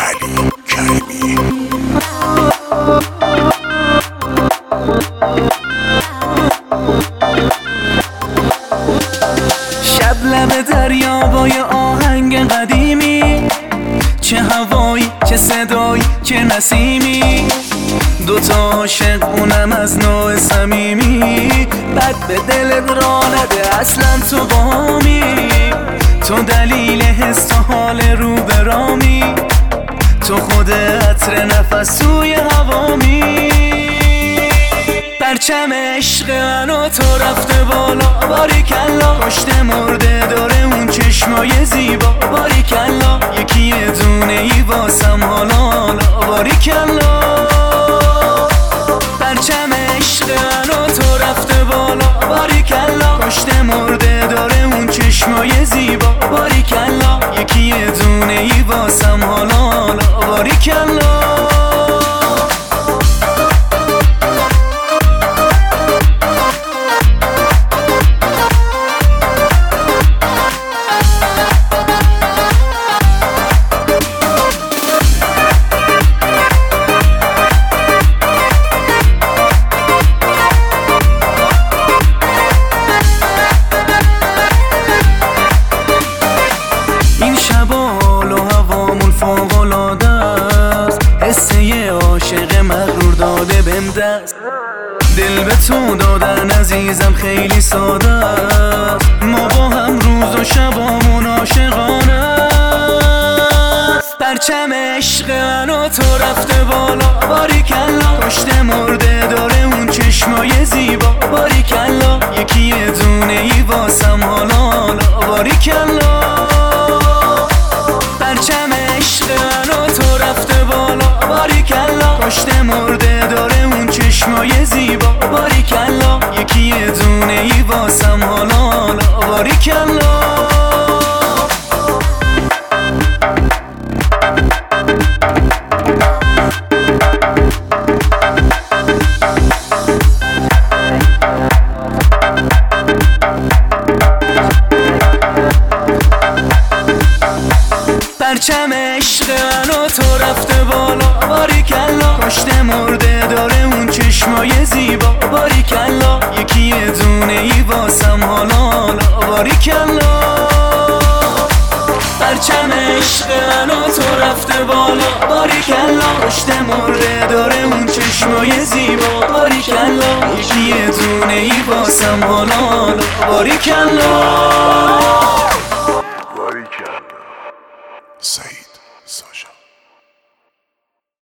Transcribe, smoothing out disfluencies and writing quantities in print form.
علی کریمی. شب لب دریا با یه آهنگ قدیمی، چه هوایی چه صدایی چه نسیمی، دوتا عاشق اونم از نوع صمیمی. بد به دلت را نده اصلا تو بامی، تو دلیل حس و حال رو برامی، تو خود عطر نفس توی هوامی. پرچم عشق من و تو رفته بالا، باریکلا پشت مرده داره اون چشمای زیبا، باریکلا یکی یه دونه ای واسم حالا حالا، باریکلا. پرچم عشق من و تو رفته بالا، باریکلا پشت مرده داره اون چشمای زیبا، باریکلا یکی یه دونه ای واسم حالا حالا، باریکلا. این شبا حال و هوامون فوق‌العاده است، حس یه عاشق مغرور داده بهم دست. دل به تو دادن عزیزم خیلی ساده است، ما با هم روز و شبامون عاشقانه است. پرچم عشق من و تو رفته بالا، باریکلا پشت مرده داره اون چشمای زیبا، باریکلا یکی یه دونه ای واسم حالا حالا، باریکلا. پرچم عشق من و تو رفته بالا، باریکلا پشت مرده داره اون چشمای زیبا، باریکلا یکی یه دونه ای واسم حالا حالا، باریکلا. پرچم عشق من و تو رفته بالا، باریکلا پشت مرده داره اون چشمای زیبا، باریکلا یکی یه دونه ای واسم حالا حالا، باریکلا. پرچم عشق من و تو رفته بالا، باریکلا پشت مرده داره اون چشمای زیبا، باریکلا یکی یه دونه ای واسم حالا حالا، باریکلا.